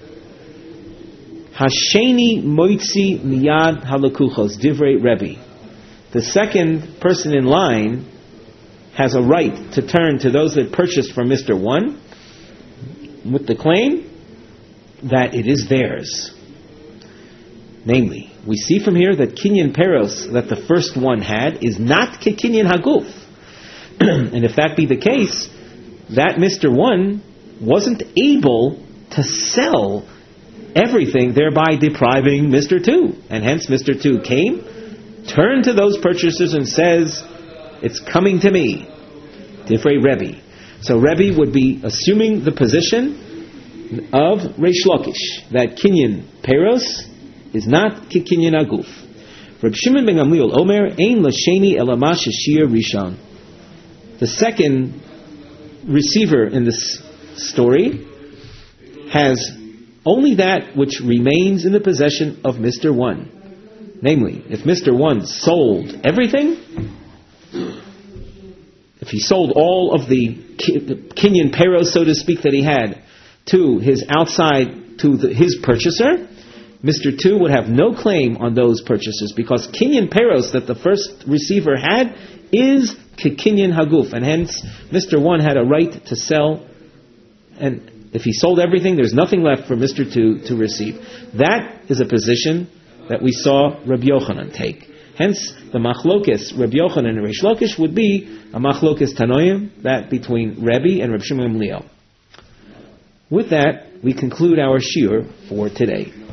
Speaker 2: Hasheni moitzi miyad halakuchos divrei Rebbe. The second person in line has a right to turn to those that purchased from Mister One with the claim that it is theirs. Namely, we see from here that kinyan peros that the first one had is not kinyan haguf. And if that be the case, that Mister One wasn't able to sell everything, thereby depriving Mister Two. And hence Mister Two came, turned to those purchasers and says, it's coming to me. Divrei Rebbe. So Rebbe would be assuming the position of Reish Lakish, that kinyan peros is not kinyan aguf. Reb Shimon ben Gamliel Omer, ein l'sheni elamash shir rishon. The second receiver in this story has only that which remains in the possession of Mister One. Namely, if Mister One sold everything, if he sold all of the kinyan peros, so to speak, that he had to his outside, to the, his purchaser, Mister Two would have no claim on those purchases, because kinyan peros that the first receiver had is kinyan haguf, and hence Mister One had a right to sell, and if he sold everything, there's nothing left for Mister Two to receive. That is a position that we saw Rabbi Yochanan take. Hence, the machlokes Reb Yochanan and Reish Lakish would be a machlokes Tanoim, that between Rebbe and Reb Shimon Gamliel. With that, we conclude our shiur for today.